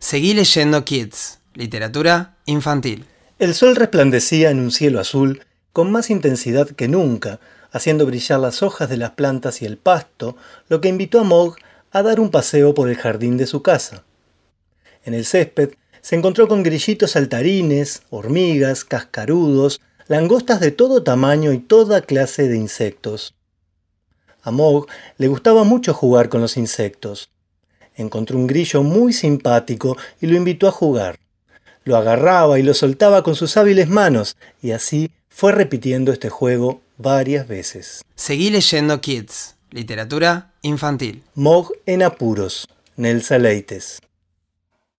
Seguí leyendo Kids, literatura infantil. El sol resplandecía en un cielo azul con más intensidad que nunca, haciendo brillar las hojas de las plantas y el pasto, lo que invitó a Mog a dar un paseo por el jardín de su casa. En el césped se encontró con grillitos saltarines, hormigas, cascarudos, langostas de todo tamaño y toda clase de insectos. A Mog le gustaba mucho jugar con los insectos. Encontró un grillo muy simpático y lo invitó a jugar. Lo agarraba y lo soltaba con sus hábiles manos, y así fue repitiendo este juego varias veces. Seguí leyendo Kids, literatura infantil. Mog en apuros, Nelsa Leites.